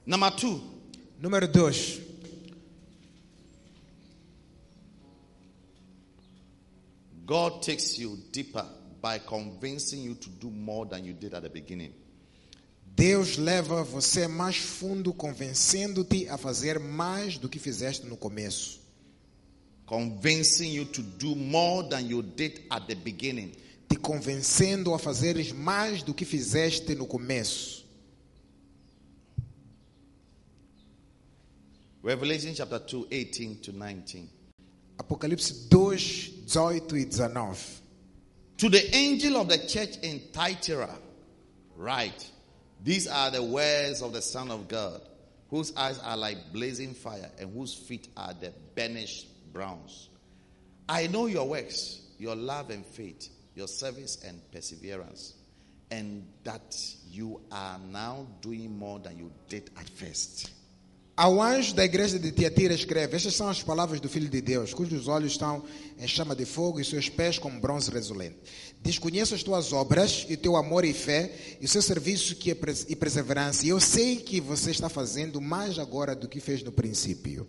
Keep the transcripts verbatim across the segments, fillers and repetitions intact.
Number two. Número dois. God takes you deeper by convincing you to do more than you did at the beginning. Deus leva você mais fundo, convencendo-te a fazer mais do que fizeste no começo. Convincing you to do more than you did at the beginning. Te convencendo a fazeres mais do que fizeste no começo. Revelation chapter two, eighteen to nineteen. Apocalipse dois, dezoito e dezenove. To the angel of the church in Thyatira, write, these are the words of the Son of God, whose eyes are like blazing fire and whose feet are the burnished bronze. I know your works, your love and faith, your service and perseverance, and that you are now doing more than you did at first. Ao anjo da igreja de Tiatira escreve: estas são as palavras do Filho de Deus, cujos olhos estão em chama de fogo e seus pés como bronze reluzente. Desconheço as tuas obras, e o teu amor e fé, e o seu serviço que é pres- e perseverança. E eu sei que você está fazendo mais agora do que fez no princípio.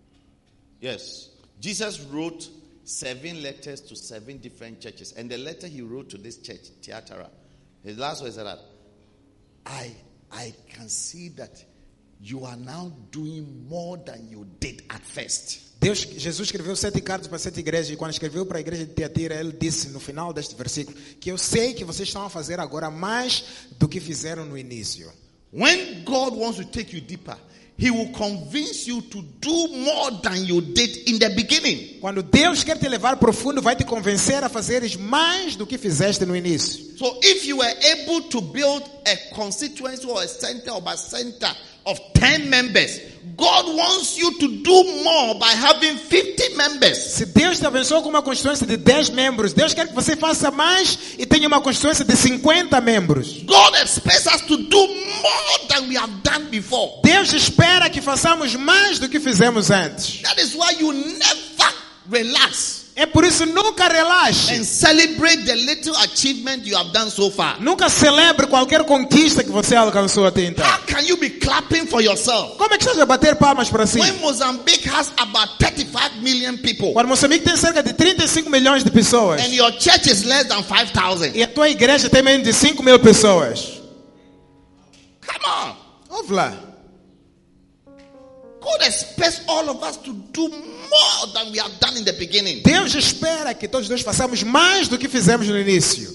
Yes. Jesus wrote seven letters to seven different churches. And the letter he wrote to this church, Thyatira, his last one is that I, I can see that you are now doing more than you did at first. Deus, Jesus escreveu sete cartas para sete igrejas, e quando escreveu para a igreja de Tiatira, ele disse no final deste versículo que eu sei que vocês estão a fazer agora mais do que fizeram no início. When God wants to take you deeper, He will convince you to do more than you did in the beginning. Quando Deus quer te levar profundo, vai te convencer a fazeres mais do que fizeste no início. So if you were able to build a constituency or a center or a center of ten members, God wants you to do more by having fifty members. Se Deus te abençoou com uma constituência de dez membros, Deus quer que você faça mais e tenha uma constituência de cinquenta membros. God expects us to do more than we have done before. Deus espera que façamos mais do que fizemos antes. That is why you never relax É por isso, nunca relaxe. and celebrate the little achievement you have done so far. Nunca celebre qualquer conquista que você alcançou até então. How can you be clapping for yourself Como é que estás a bater palmas para si? when Mozambique has about thirty-five million people Quando Moçambique tem cerca de trinta e cinco milhões de pessoas and your church is less than five thousand? e a tua igreja tem menos de cinco mil pessoas. Come on. Ouve lá. God expects all of us to do more than we have done in the beginning. Deus espera que todos nós façamos mais do que fizemos no início.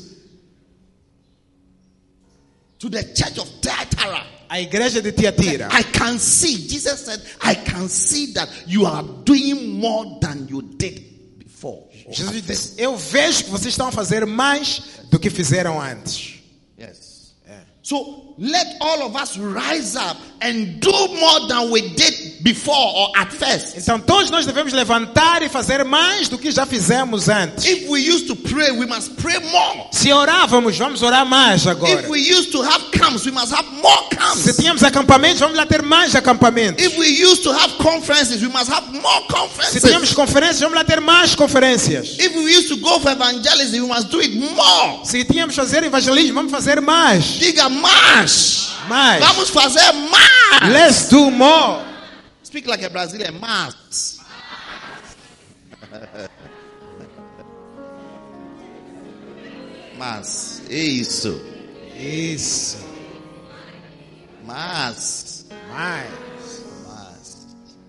To the church of Thyatira, A igreja de Tiatira. I can see, Jesus said, I can see that you are doing more than you did before. Jesus disse: eu vejo que vocês estão a fazer mais do que fizeram antes. Yes. É. So let all of us rise up and do more than we did before or at first. Então todos nós devemos levantar e fazer mais do que já fizemos antes. If we used to pray, we must pray more. Se orávamos, vamos orar mais agora. If we used to have camps, we must have more Se camps. tínhamos acampamentos, vamos lá ter mais acampamentos. If we used to have conferences, we must have more Se conferences. tínhamos conferências, vamos lá ter mais conferências. If we used to go for evangelism, we must do it more. Se tínhamos fazer evangelismo, vamos fazer mais. Diga mais. Mais. Vamos fazer mais. Let's do more. Speak like a Brazilian. Mais. Mas. Isso. Isso. Mas. Mais. Mas.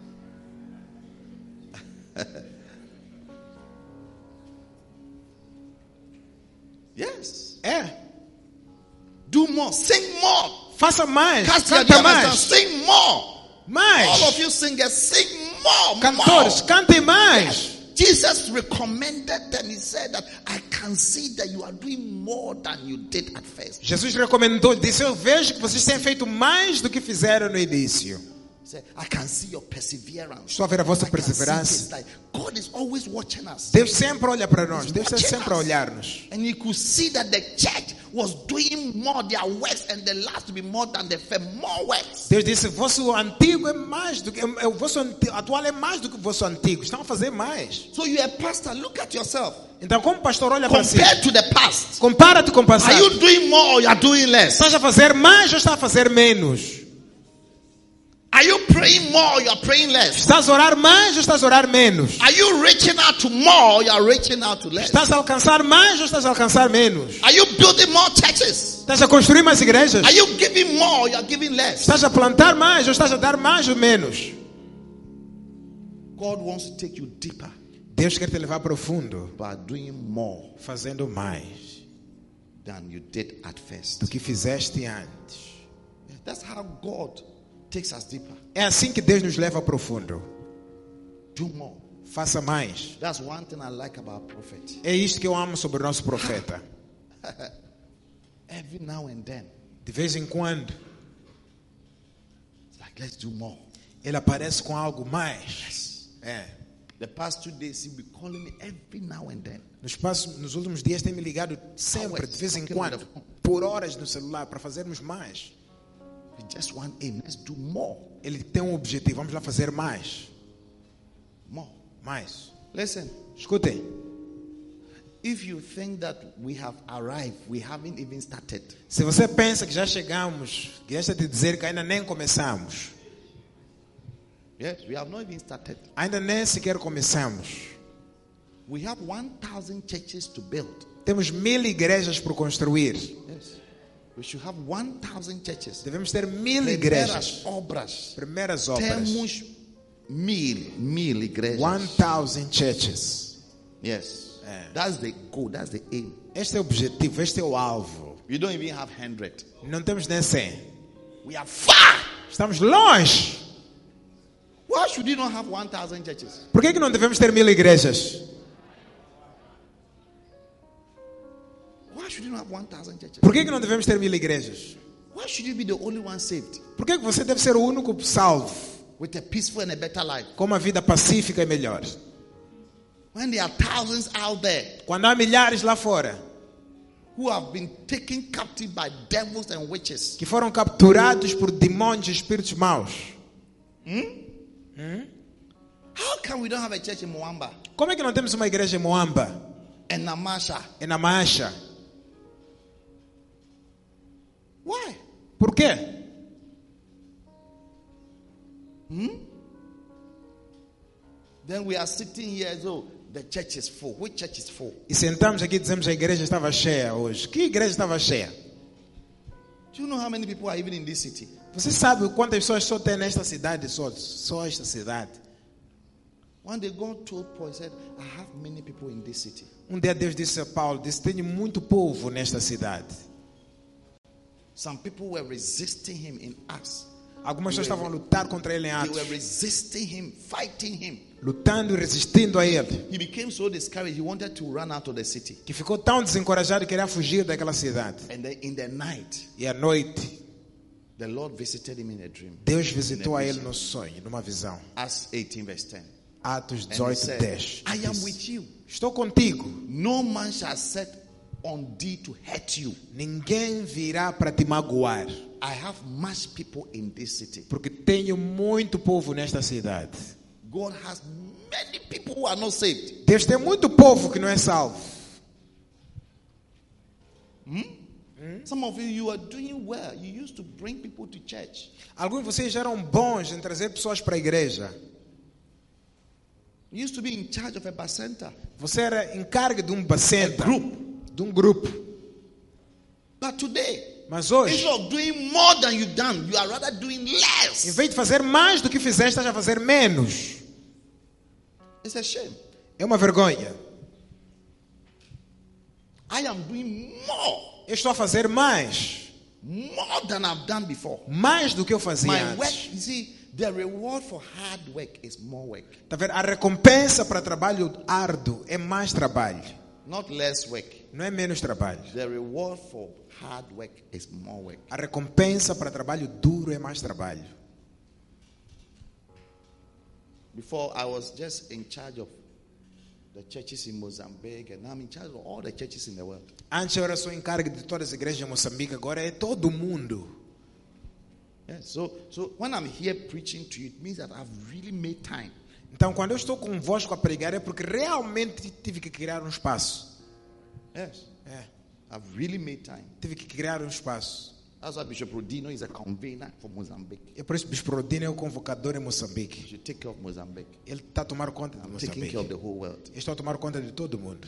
Yes. É. Do more. Sing more. Faça mais. Cast your Canta diamonds down. mais. Sing more. Mais. All of you singers, sing more. Cantores, more. cantem mais. Jesus recommended them. He said that I can see that you are doing more than you did at first. Jesus recomendou, disse: eu vejo que vocês têm feito mais do que fizeram no início. He said, I can see your perseverance. Estou a ver a vossa I can see perseverança. this, like, God is always watching us. Deus sempre olha para nós. Deus está sempre a olhar-nos. And he could see that the church was doing more their works, and the last to be more than the first, more works. Deus disse: vosso antigo é mais do que o vosso anti- atual é mais do que o vosso antigo. Estão a fazer mais. So you're a pastor, look at yourself. Então, como pastor, olha para si. Compared to the past, Compara-te com o passado. are you doing more or you are doing less? Estás a fazer mais ou estás a fazer menos? Are you praying more or you are praying less? Estás a orar mais ou estás a orar menos? Are you reaching out to more or you are reaching out to less? Estás a alcançar mais ou estás a alcançar menos? Are you building more churches? Estás a construir mais igrejas? Are you giving more or you are giving less? Estás a plantar mais ou estás a dar mais ou menos? God wants to take you deeper Deus quer te levar profundo, by doing more fazendo mais than you did at first. do que fizeste antes. That's how God takes us deeper. É assim que Deus nos leva profundo. Do more. Faça mais. That's one thing I like about prophet. É isto que eu amo sobre o nosso profeta. Every now and then, De vez em quando, it's like, let's do more. ele aparece com algo mais. É. The past two days, he'll be calling me every now and then. Nos, passos, nos últimos dias tem me ligado sempre, de vez em quando, por horas no celular, para fazermos mais. We just want aim. Let's do more. Ele tem um objetivo, vamos lá fazer mais. More. Mais. Listen, Escutem, if you think that we have arrived, we haven't even started. se você pensa que já chegamos, deixa de dizer que ainda nem começamos. Yes, we have not even started. Ainda nem sequer começamos. We have one thousand churches to build. Temos mil igrejas por construir. Yes. We should have one thousand churches. Devemos ter mil Primeiras igrejas. obras. Primeiras obras. Temos mil, mil igrejas. One thousand churches. Yes. É. That's the goal. That's the aim. Este é o objetivo, este é o alvo. We don't even have hundred. Não temos nem cem. We are far. Estamos longe. Why should you not have one thousand churches? Por que que não devemos ter mil igrejas? Why should you not have one thousand churches? Por que que não devemos ter mil igrejas? Why should you be the only one saved Por que que você deve ser o único salvo, with a peaceful and a better life? com uma vida pacífica e melhor? When there are thousands out there Quando há milhares lá fora who have been taken captive by devils and witches. que foram capturados por demônios e espíritos maus. How come we don't have a church in Moamba Como é que não temos uma igreja em Moamba, and Namasha? em Namasha? Why? Por quê? Then we are sitting here as though the church is full. Which church is full? E sentamos aqui e dizemos que a igreja estava cheia hoje. Que igreja estava cheia? Do you know how many people are even in this city? Você sabe quantas pessoas só tem nesta cidade? Só, só esta cidade. One day God told Paul, he said, I have many people in this city. Um dia Deus disse a Paulo, disse, tenho muito povo nesta cidade. Some people were resisting him in Acts. Algumas pessoas estavam a lutar contra ele em They were Atos. resisting him, fighting him. Lutando e resistindo a ele. He became so discouraged, he wanted to run out of the city. Que ficou tão desencorajado que queria fugir daquela cidade. And then in the night, E à noite, the Lord visited him in a dream. Deus visitou a ele no sonho, numa visão. Acts eighteen verse ten. Atos And he dezoito, said, dez. I am with you. Estou contigo. No man shall set on thee to hurt you. Ninguém virá para te magoar. I have much people in this city. Porque tenho muito povo nesta cidade. God has many people who are not saved. Deus tem muito povo que não é salvo. Some of you, you are doing well. You used to bring people to church. Alguns de vocês já eram bons em trazer pessoas para a igreja. You used to be in charge of a bacenta. Você era encargue de um bacenta, A group. de um grupo. But today, Mas hoje, instead of doing more than you've done, you are rather doing em less. vez de fazer mais do que fizeste, estás a fazer menos. It's a shame. É uma vergonha. I am doing more. Eu estou a fazer mais. More than I've done before. Mais do que eu fazia My antes. work, you see, the reward for hard work is more work, Tá vendo? A recompensa para trabalho árduo é mais trabalho. not less work. Não é menos trabalho. The reward for hard work is more work. A recompensa para trabalho duro é mais trabalho. Before, I was just in charge of the churches in Mozambique, and I'm in charge of all the churches in the world. Antes eu era só encargue de todas as igrejas em Moçambique, agora é todo mundo. Yes, so, so when I'm here preaching to you, it means that I've really made time. Então, quando eu estou convosco a pregar, é porque realmente tive que criar um espaço. Yes, É, I've really made time. tive que criar um espaço. That's why Bishop Rodino is a convener for Mozambique. É por isso que Bispo Rodino é o convocador em Moçambique. You should take care of Mozambique. Ele está a tomar conta de I'm taking Moçambique. care of the whole world. Eu estou a tomar conta de todo mundo.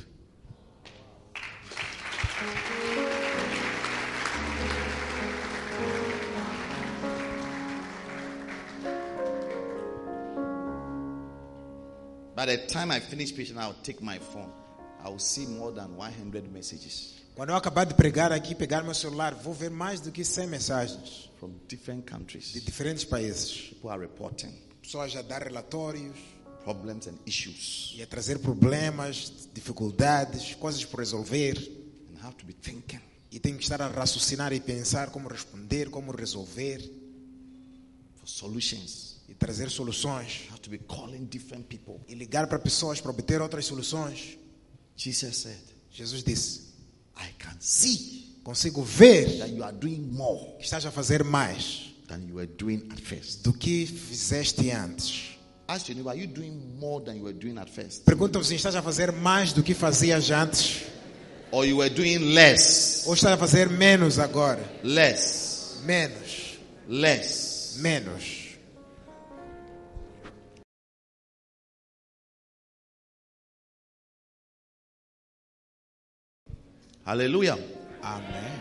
By the time I finish preaching, I'll take my phone. I will see more than one hundred messages Quando eu acabar de pregar aqui, pegar meu celular, vou ver mais do que cem mensagens from different de countries. diferentes países. People are reporting Pessoas a dar relatórios problems and issues. e a trazer problemas, dificuldades, coisas por resolver. And I have to be thinking, E tenho que estar a raciocinar e pensar como responder, como resolver for solutions. e trazer soluções. I have to be calling different people. E ligar para pessoas para obter outras soluções. Jesus said, Jesus disse, I can see consigo ver that you are doing more que estás a fazer mais than you were doing at first. do que fizeste antes. Ask your neighbor, are you doing more than you were doing at first? Pergunta se estás a fazer mais do que fazias antes Or you were doing less? ou estás a fazer menos agora. Less. Menos, Less. menos. Hallelujah. Amém.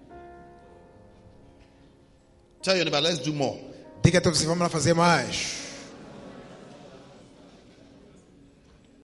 Tell your neighbor, let's do more. Diga a todos, vamos lá fazer mais.